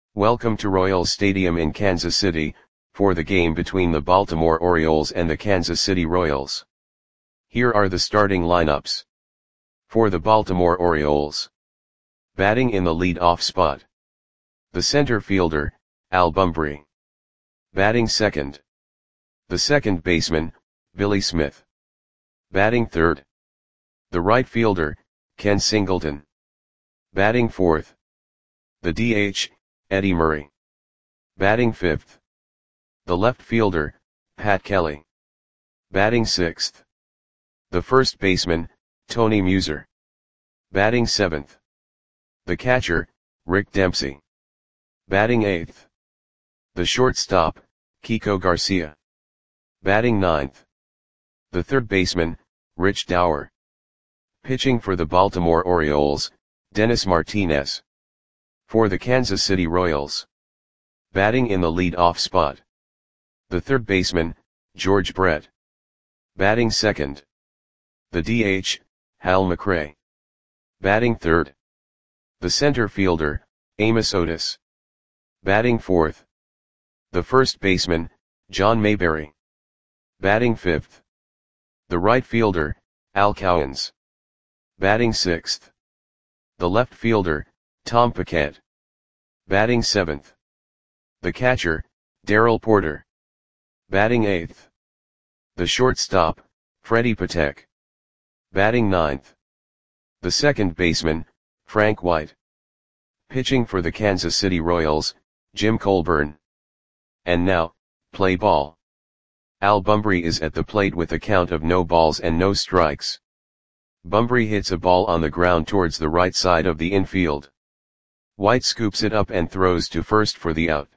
Welcome to Royals Stadium in Kansas City, for the game between the Baltimore Orioles and the Kansas City Royals. Here are the starting lineups. For the Baltimore Orioles. Batting in the lead-off spot. The center fielder, Al Bumbry. Batting second. The second baseman, Billy Smith. Batting third. The right fielder, Ken Singleton. Batting fourth. The DH, Eddie Murray. Batting fifth. The left fielder, Pat Kelly. Batting sixth. The first baseman, Tony Muser. Batting seventh. The catcher, Rick Dempsey. Batting eighth. The shortstop, Kiko Garcia. Batting ninth. The third baseman, Rich Dauer. Pitching for the Baltimore Orioles, Dennis Martinez. For the Kansas City Royals. Batting in the lead-off spot. The third baseman, George Brett. Batting second. The DH, Hal McRae. Batting third. The center fielder, Amos Otis. Batting fourth. The first baseman, John Mayberry. Batting fifth. The right fielder, Al Cowens. Batting sixth. The left fielder, Tom Paquette. Batting seventh. The catcher, Darrell Porter. Batting eighth. The shortstop, Freddie Patek. Batting ninth. The second baseman, Frank White. Pitching for the Kansas City Royals, Jim Colburn. And now, play ball. Al Bumbry is at the plate with a count of no balls and no strikes. Bumbry hits a ball on the ground towards the right side of the infield. White scoops it up and throws to first for the out.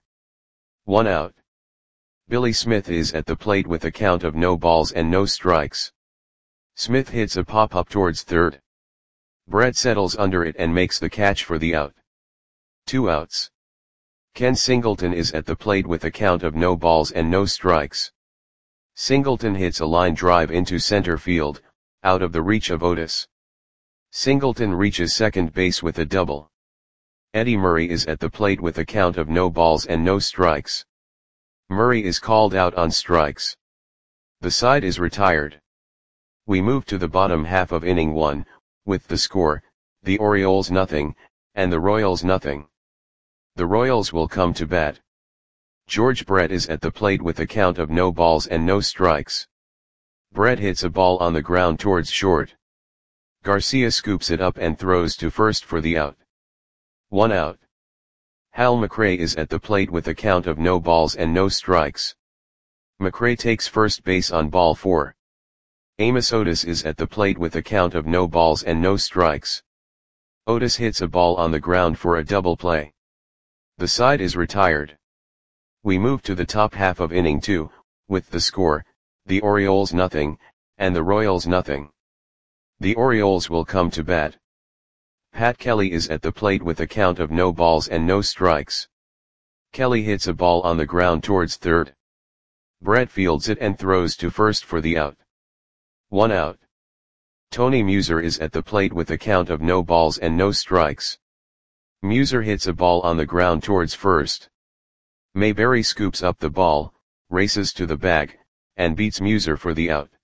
1 out. Billy Smith is at the plate with a count of no balls and no strikes. Smith hits a pop-up towards third. Brett settles under it and makes the catch for the out. 2 outs. Ken Singleton is at the plate with a count of no balls and no strikes. Singleton hits a line drive into center field, out of the reach of Otis. Singleton reaches second base with a double. Eddie Murray is at the plate with a count of no balls and no strikes. Murray is called out on strikes. The side is retired. We move to the bottom half of inning 1, with the score, the Orioles nothing, and the Royals nothing. The Royals will come to bat. George Brett is at the plate with a count of no balls and no strikes. Brett hits a ball on the ground towards short. Garcia scoops it up and throws to first for the out. 1 out. Hal McRae is at the plate with a count of no balls and no strikes. McRae takes first base on ball 4. Amos Otis is at the plate with a count of no balls and no strikes. Otis hits a ball on the ground for a double play. The side is retired. We move to the top half of inning 2, with the score, the Orioles nothing, and the Royals nothing. The Orioles will come to bat. Pat Kelly is at the plate with a count of no balls and no strikes. Kelly hits a ball on the ground towards third. Brett fields it and throws to first for the out. 1 out. Tony Muser is at the plate with a count of no balls and no strikes. Muser hits a ball on the ground towards first. Mayberry scoops up the ball, races to the bag, and beats Muser for the out.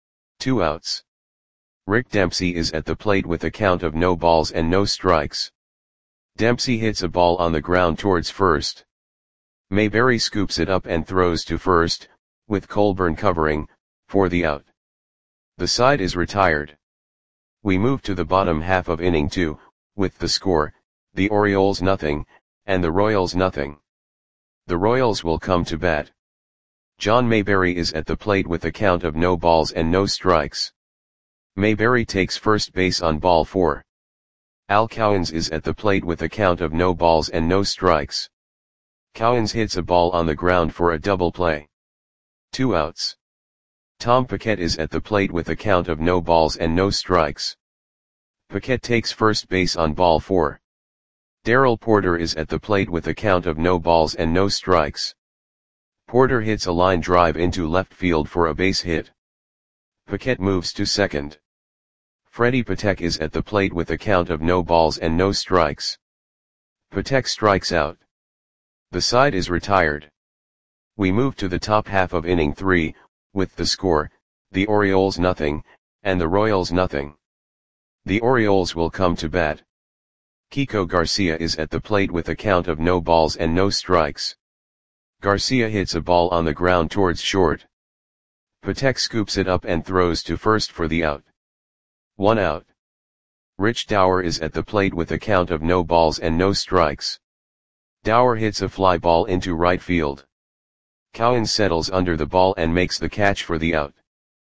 2 outs. Rick Dempsey is at the plate with a count of no balls and no strikes. Dempsey hits a ball on the ground towards first. Mayberry scoops it up and throws to first, with Colburn covering, for the out. The side is retired. We move to the bottom half of inning 2, with the score, the Orioles nothing, and the Royals nothing. The Royals will come to bat. John Mayberry is at the plate with a count of no balls and no strikes. Mayberry takes first base on ball 4. Al Cowens is at the plate with a count of no balls and no strikes. Cowens hits a ball on the ground for a double play. 2 outs. Tom Paquette is at the plate with a count of no balls and no strikes. Paquette takes first base on ball 4. Darrell Porter is at the plate with a count of no balls and no strikes. Porter hits a line drive into left field for a base hit. Paquette moves to second. Freddie Patek is at the plate with a count of no balls and no strikes. Patek strikes out. The side is retired. We move to the top half of inning 3, with the score, the Orioles nothing, and the Royals nothing. The Orioles will come to bat. Kiko Garcia is at the plate with a count of no balls and no strikes. Garcia hits a ball on the ground towards short. Patek scoops it up and throws to first for the out. 1 out. Rich Dauer is at the plate with a count of no balls and no strikes. Dauer hits a fly ball into right field. Cowan settles under the ball and makes the catch for the out.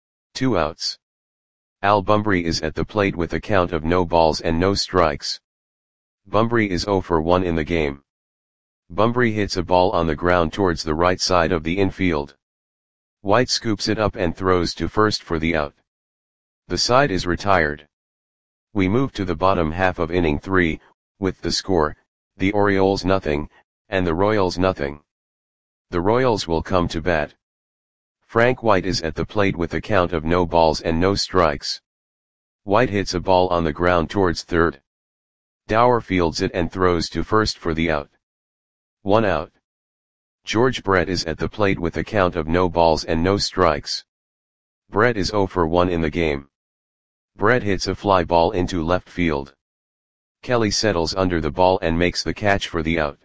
2 outs. Al Bumbry is at the plate with a count of no balls and no strikes. Bumbry is 0 for 1 in the game. Bumbry hits a ball on the ground towards the right side of the infield. White scoops it up and throws to first for the out. The side is retired. We move to the bottom half of inning 3, with the score, the Orioles nothing, and the Royals nothing. The Royals will come to bat. Frank White is at the plate with a count of no balls and no strikes. White hits a ball on the ground towards third. Dauer fields it and throws to first for the out. 1 out. George Brett is at the plate with a count of no balls and no strikes. Brett is 0 for 1 in the game. Brett hits a fly ball into left field. Kelly settles under the ball and makes the catch for the out.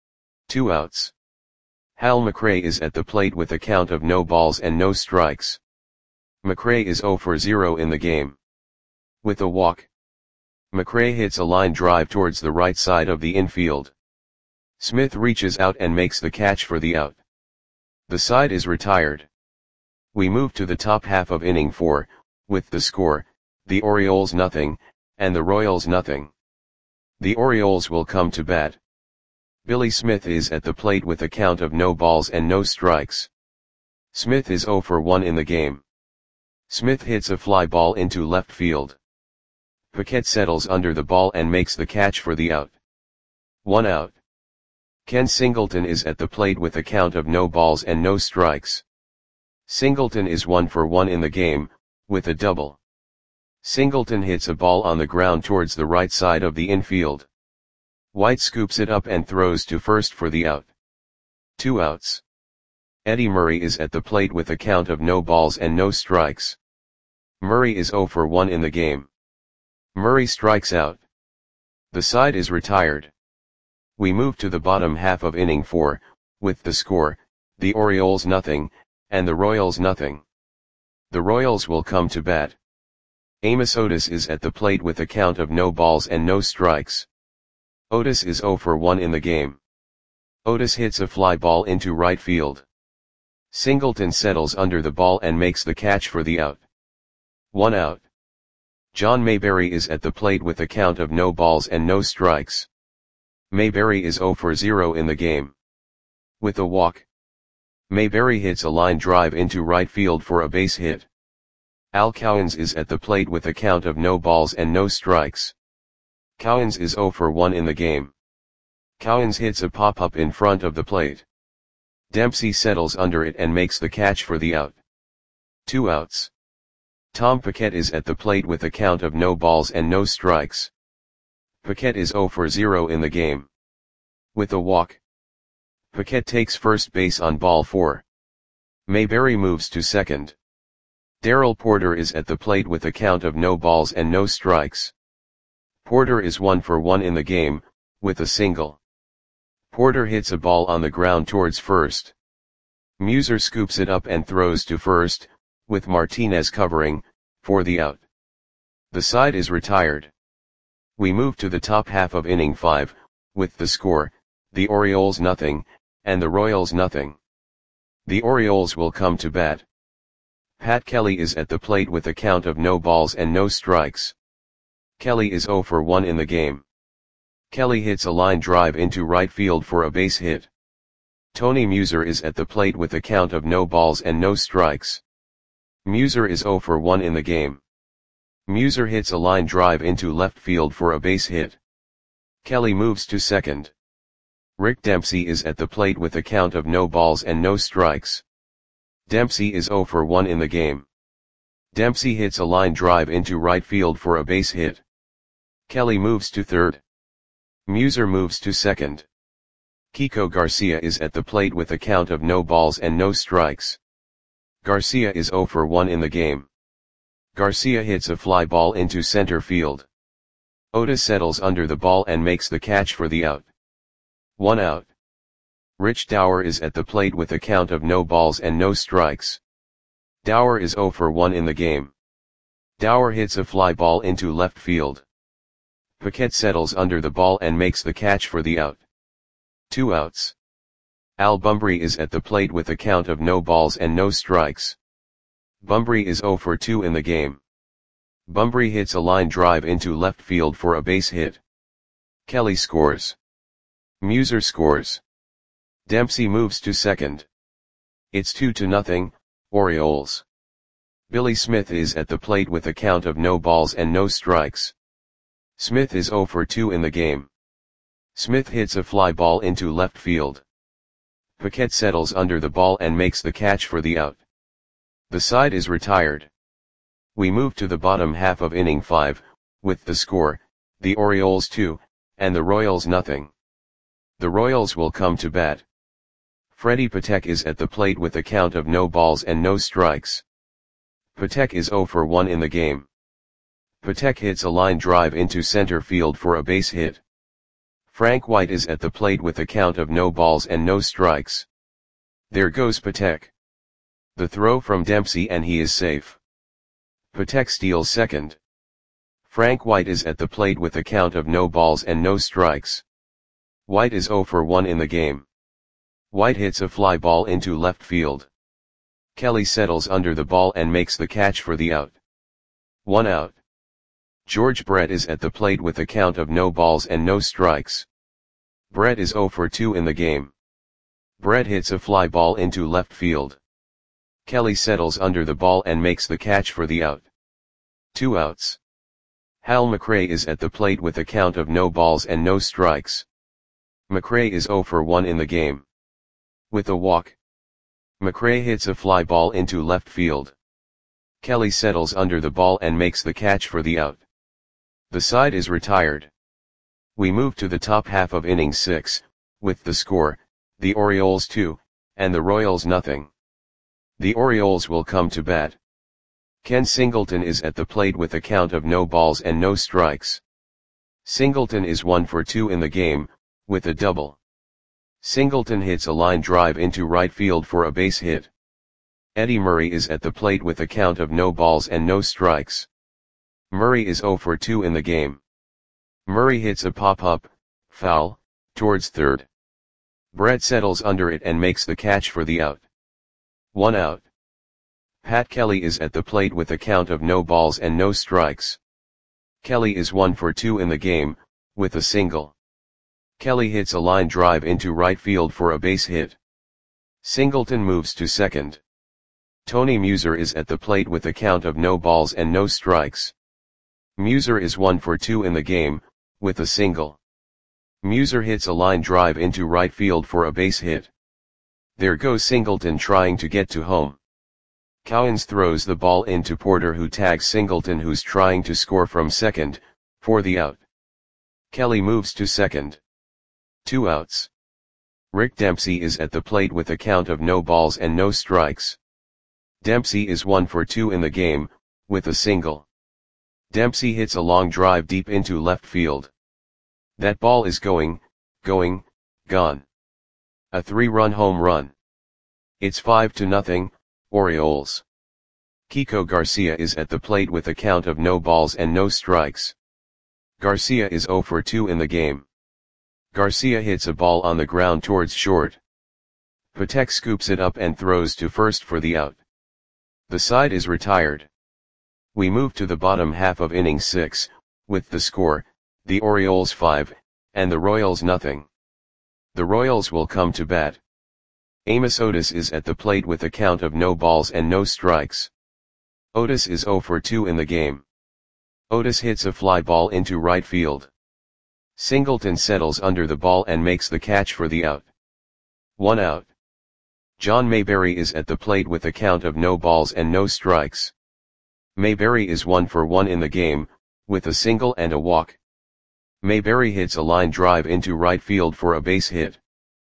2 outs. Hal McRae is at the plate with a count of no balls and no strikes. McRae is 0 for 0 in the game. With a walk, McRae hits a line drive towards the right side of the infield. Smith reaches out and makes the catch for the out. The side is retired. We move to the top half of inning 4, with the score, the Orioles nothing, and the Royals nothing. The Orioles will come to bat. Billy Smith is at the plate with a count of no balls and no strikes. Smith is 0 for 1 in the game. Smith hits a fly ball into left field. Paquette settles under the ball and makes the catch for the out. 1 out. Ken Singleton is at the plate with a count of no balls and no strikes. Singleton is 1 for 1 in the game, with a double. Singleton hits a ball on the ground towards the right side of the infield. White scoops it up and throws to first for the out. 2 outs. Eddie Murray is at the plate with a count of no balls and no strikes. Murray is 0 for 1 in the game. Murray strikes out. The side is retired. We move to the bottom half of inning 4, with the score, the Orioles nothing, and the Royals nothing. The Royals will come to bat. Amos Otis is at the plate with a count of no balls and no strikes. Otis is 0 for 1 in the game. Otis hits a fly ball into right field. Singleton settles under the ball and makes the catch for the out. 1 out. John Mayberry is at the plate with a count of no balls and no strikes. Mayberry is 0 for 0 in the game. With a walk, Mayberry hits a line drive into right field for a base hit. Al Cowens is at the plate with a count of no balls and no strikes. Cowens is 0 for 1 in the game. Cowens hits a pop-up in front of the plate. Dempsey settles under it and makes the catch for the out. 2 outs. Tom Paquette is at the plate with a count of no balls and no strikes. Paquette is 0 for 0 in the game. With a walk, Paquette takes first base on ball 4. Mayberry moves to second. Darrell Porter is at the plate with a count of no balls and no strikes. Porter is 1 for 1 in the game, with a single. Porter hits a ball on the ground towards first. Muser scoops it up and throws to first, with Martinez covering, for the out. The side is retired. We move to the top half of inning 5, with the score, the Orioles nothing, and the Royals nothing. The Orioles will come to bat. Pat Kelly is at the plate with a count of no balls and no strikes. Kelly is 0 for 1 in the game. Kelly hits a line drive into right field for a base hit. Tony Muser is at the plate with a count of no balls and no strikes. Muser is 0 for 1 in the game. Muser hits a line drive into left field for a base hit. Kelly moves to second. Rick Dempsey is at the plate with a count of no balls and no strikes. Dempsey is 0 for 1 in the game. Dempsey hits a line drive into right field for a base hit. Kelly moves to third. Muser moves to second. Kiko Garcia is at the plate with a count of no balls and no strikes. Garcia is 0 for 1 in the game. Garcia hits a fly ball into center field. Otis settles under the ball and makes the catch for the out. 1 out. Rich Dauer is at the plate with a count of no balls and no strikes. Dauer is 0 for 1 in the game. Dauer hits a fly ball into left field. Paquette settles under the ball and makes the catch for the out. 2 outs. Al Bumbry is at the plate with a count of no balls and no strikes. Bumbry is 0 for 2 in the game. Bumbry hits a line drive into left field for a base hit. Kelly scores. Muser scores. Dempsey moves to second. It's 2-0, Orioles. Billy Smith is at the plate with a count of no balls and no strikes. Smith is 0 for 2 in the game. Smith hits a fly ball into left field. Paquette settles under the ball and makes the catch for the out. The side is retired. We move to the bottom half of inning 5, with the score, the Orioles 2, and the Royals nothing. The Royals will come to bat. Freddie Patek is at the plate with a count of no balls and no strikes. Patek is 0 for 1 in the game. Patek hits a line drive into center field for a base hit. Frank White is at the plate with a count of no balls and no strikes. There goes Patek. The throw from Dempsey and he is safe. Patek steals second. Frank White is at the plate with a count of no balls and no strikes. White is 0 for 1 in the game. White hits a fly ball into left field. Kelly settles under the ball and makes the catch for the out. 1 out. George Brett is at the plate with a count of no balls and no strikes. Brett is 0 for 2 in the game. Brett hits a fly ball into left field. Kelly settles under the ball and makes the catch for the out. 2 outs. Hal McRae is at the plate with a count of no balls and no strikes. McRae is 0 for 1 in the game. With a walk, McRae hits a fly ball into left field. Kelly settles under the ball and makes the catch for the out. The side is retired. We move to the top half of inning 6, with the score, the Orioles 2, and the Royals nothing. The Orioles will come to bat. Ken Singleton is at the plate with a count of no balls and no strikes. Singleton is 1 for 2 in the game, with a double. Singleton hits a line drive into right field for a base hit. Eddie Murray is at the plate with a count of no balls and no strikes. Murray is 0 for 2 in the game. Murray hits a pop-up, foul, towards third. Brett settles under it and makes the catch for the out. 1 out. Pat Kelly is at the plate with a count of no balls and no strikes. Kelly is 1 for 2 in the game, with a single. Kelly hits a line drive into right field for a base hit. Singleton moves to second. Tony Muser is at the plate with a count of no balls and no strikes. Muser is 1 for 2 in the game, with a single. Muser hits a line drive into right field for a base hit. There goes Singleton trying to get to home. Cowens throws the ball into Porter who tags Singleton who's trying to score from second, for the out. Kelly moves to second. 2 outs. Rick Dempsey is at the plate with a count of no balls and no strikes. Dempsey is 1 for 2 in the game, with a single. Dempsey hits a long drive deep into left field. That ball is gone. A 3-run home run. It's 5-0, Orioles. Kiko Garcia is at the plate with a count of no balls and no strikes. Garcia is 0 for 2 in the game. Garcia hits a ball on the ground towards short. Patek scoops it up and throws to first for the out. The side is retired. We move to the bottom half of inning 6, with the score, the Orioles 5, and the Royals nothing. The Royals will come to bat. Amos Otis is at the plate with a count of no balls and no strikes. Otis is 0 for 2 in the game. Otis hits a fly ball into right field. Singleton settles under the ball and makes the catch for the out. 1 out. John Mayberry is at the plate with a count of no balls and no strikes. Mayberry is 1 for 1 in the game, with a single and a walk. Mayberry hits a line drive into right field for a base hit.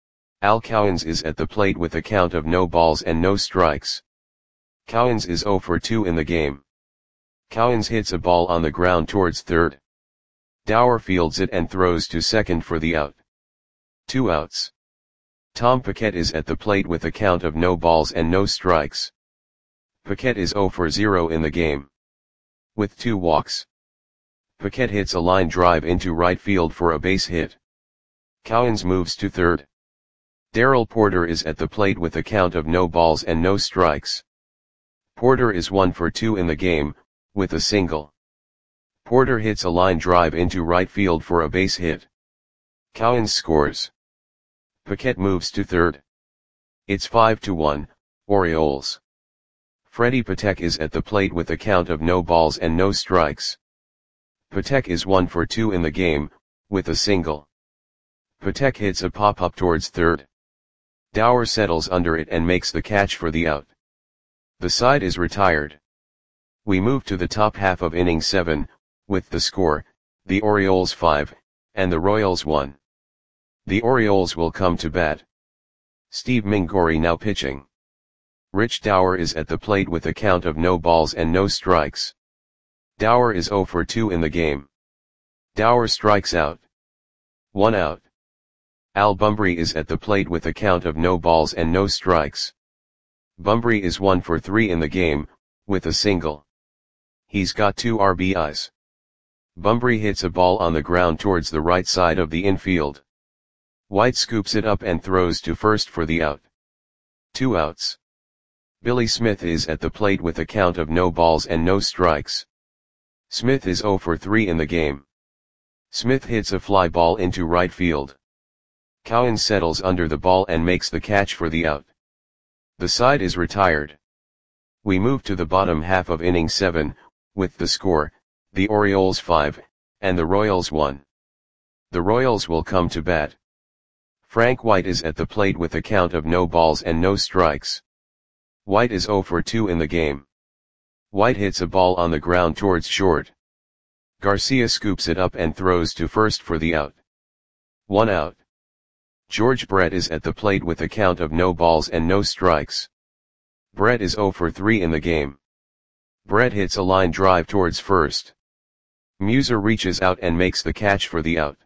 Al Cowens is at the plate with a count of no balls and no strikes. Cowens is 0 for 2 in the game. Cowens hits a ball on the ground towards third. Dower fields it and throws to second for the out. 2 outs. Tom Paquette is at the plate with a count of no balls and no strikes. Paquette is 0 for 0 in the game. With 2 walks. Paquette hits a line drive into right field for a base hit. Cowens moves to third. Darrell Porter is at the plate with a count of no balls and no strikes. Porter is 1 for 2 in the game, with a single. Porter hits a line drive into right field for a base hit. Cowens scores. Paquette moves to third. It's 5-1, Orioles. Freddie Patek is at the plate with a count of no balls and no strikes. Patek is 1 for 2 in the game, with a single. Patek hits a pop-up towards third. Dower settles under it and makes the catch for the out. The side is retired. We move to the top half of inning 7, with the score, the Orioles 5, and the Royals 1. The Orioles will come to bat. Steve Mingori now pitching. Rich Dower is at the plate with a count of no balls and no strikes. Dower is 0 for 2 in the game. Dower strikes out. 1 out. Al Bumbry is at the plate with a count of no balls and no strikes. Bumbry is 1 for 3 in the game, with a single. He's got 2 RBIs. Bumbry hits a ball on the ground towards the right side of the infield. White scoops it up and throws to first for the out. 2 outs. Billy Smith is at the plate with a count of no balls and no strikes. Smith is 0 for 3 in the game. Smith hits a fly ball into right field. Cowens settles under the ball and makes the catch for the out. The side is retired. We move to the bottom half of inning 7, with the score, the Orioles 5, and the Royals 1. The Royals will come to bat. Frank White is at the plate with a count of no balls and no strikes. White is 0 for 2 in the game. White hits a ball on the ground towards short. Garcia scoops it up and throws to first for the out. 1 out. George Brett is at the plate with a count of no balls and no strikes. Brett is 0 for 3 in the game. Brett hits a line drive towards first. Muser reaches out and makes the catch for the out.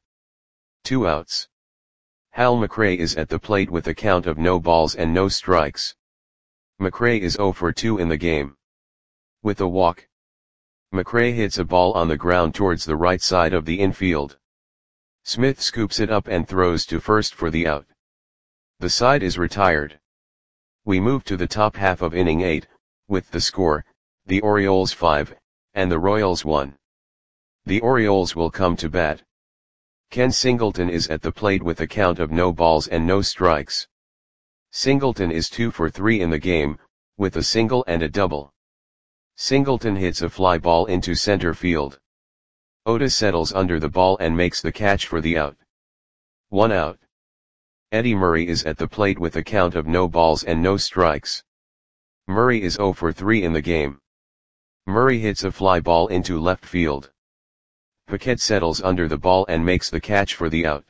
2 outs. Hal McRae is at the plate with a count of no balls and no strikes. McRae is 0 for 2 in the game. With a walk. McRae hits a ball on the ground towards the right side of the infield. Smith scoops it up and throws to first for the out. The side is retired. We move to the top half of inning 8, with the score, the Orioles 5, and the Royals 1. The Orioles will come to bat. Ken Singleton is at the plate with a count of no balls and no strikes. Singleton is 2 for 3 in the game, with a single and a double. Singleton hits a fly ball into center field. Otis settles under the ball and makes the catch for the out. 1 out. Eddie Murray is at the plate with a count of no balls and no strikes. Murray is 0 for 3 in the game. Murray hits a fly ball into left field. Paquette settles under the ball and makes the catch for the out.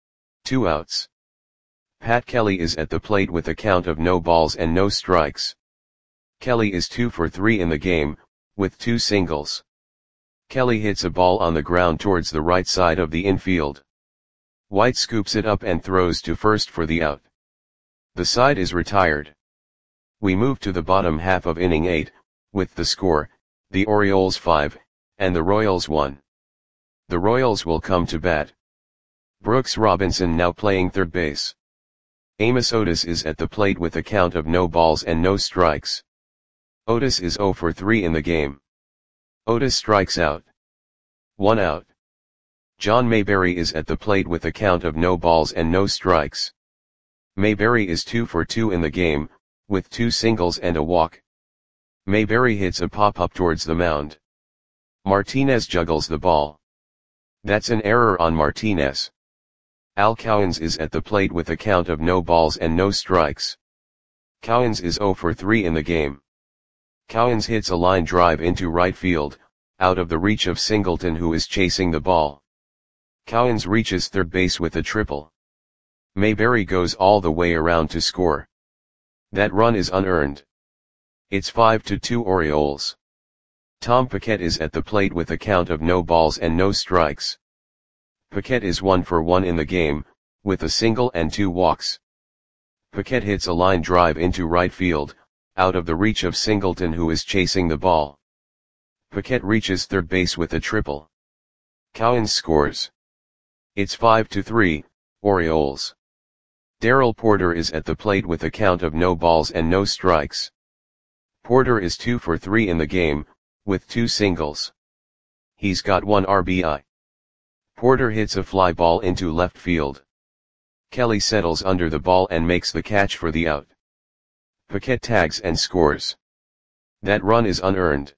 2 outs. Pat Kelly is at the plate with a count of no balls and no strikes. Kelly is 2 for 3 in the game, with 2 singles. Kelly hits a ball on the ground towards the right side of the infield. White scoops it up and throws to first for the out. The side is retired. We move to the bottom half of inning 8, with the score, the Orioles 5, and the Royals 1. The Royals will come to bat. Brooks Robinson now playing third base. Amos Otis is at the plate with a count of no balls and no strikes. Otis is 0 for 3 in the game. Otis strikes out. 1 out. John Mayberry is at the plate with a count of no balls and no strikes. Mayberry is 2 for 2 in the game, with 2 singles and a walk. Mayberry hits a pop-up towards the mound. Martinez juggles the ball. That's an error on Martinez. Al Cowens is at the plate with a count of no balls and no strikes. Cowens is 0 for 3 in the game. Cowens hits a line drive into right field, out of the reach of Singleton who is chasing the ball. Cowens reaches third base with a triple. Mayberry goes all the way around to score. That run is unearned. It's 5-2 Orioles. Tom Paquette is at the plate with a count of no balls and no strikes. Paquette is 1 for 1 in the game, with a single and 2 walks. Paquette hits a line drive into right field, out of the reach of Singleton, who is chasing the ball. Paquette reaches third base with a triple. Cowens scores. It's 5-3, Orioles. Darrell Porter is at the plate with a count of no balls and no strikes. Porter is 2 for 3 in the game, with 2 singles. He's got 1 RBI. Porter hits a fly ball into left field. Kelly settles under the ball and makes the catch for the out. Paquette tags and scores. That run is unearned.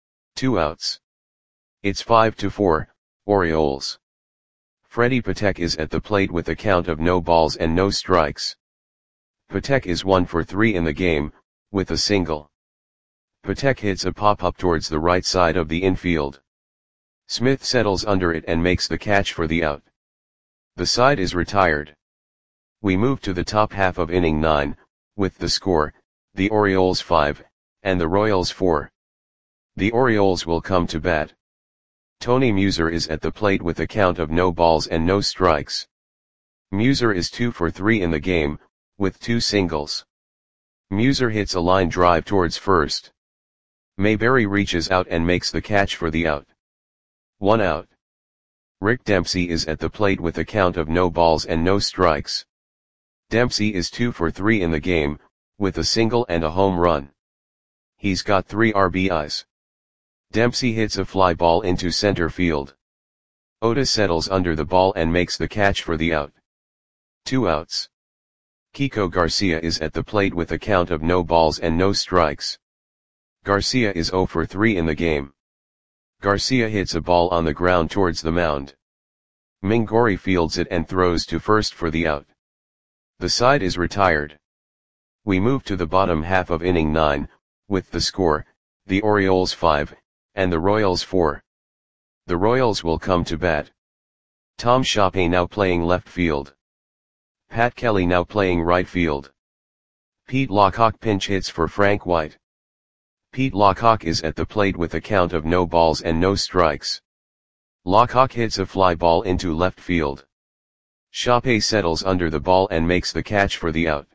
2 outs. It's 5-4, Orioles. Freddie Patek is at the plate with a count of no balls and no strikes. Patek is 1 for 3 in the game, with a single. Patek hits a pop-up towards the right side of the infield. Smith settles under it and makes the catch for the out. The side is retired. We move to the top half of inning 9, with the score, the Orioles 5, and the Royals 4. The Orioles will come to bat. Tony Muser is at the plate with a count of no balls and no strikes. Muser is 2 for 3 in the game, with 2 singles. Muser hits a line drive towards first. Mayberry reaches out and makes the catch for the out. 1 out. Rick Dempsey is at the plate with a count of no balls and no strikes. Dempsey is 2 for 3 in the game, with a single and a home run. He's got 3 RBIs. Dempsey hits a fly ball into center field. Otis settles under the ball and makes the catch for the out. 2 outs. Kiko Garcia is at the plate with a count of no balls and no strikes. Garcia is 0 for 3 in the game. Garcia hits a ball on the ground towards the mound. Mingori fields it and throws to first for the out. The side is retired. We move to the bottom half of inning 9, with the score, the Orioles 5, and the Royals 4. The Royals will come to bat. Tom Shoppe now playing left field. Pat Kelly now playing right field. Pete Lockhawk pinch hits for Frank White. Pete Lockhawk is at the plate with a count of no balls and no strikes. Lockhawk hits a fly ball into left field. Shoppe settles under the ball and makes the catch for the out.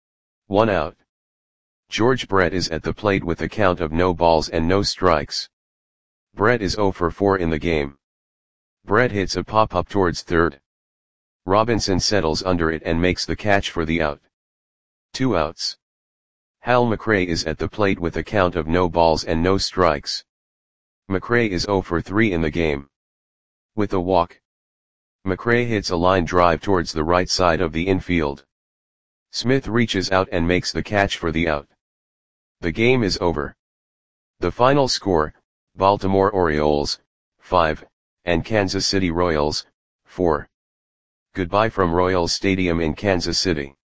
1 out. George Brett is at the plate with a count of no balls and no strikes. Brett is 0 for 4 in the game. Brett hits a pop-up towards third. Robinson settles under it and makes the catch for the out. 2 outs. Hal McRae is at the plate with a count of no balls and no strikes. McRae is 0 for 3 in the game. With a walk. McRae hits a line drive towards the right side of the infield. Smith reaches out and makes the catch for the out. The game is over. The final score, Baltimore Orioles, 5, and Kansas City Royals, 4. Goodbye from Royals Stadium in Kansas City.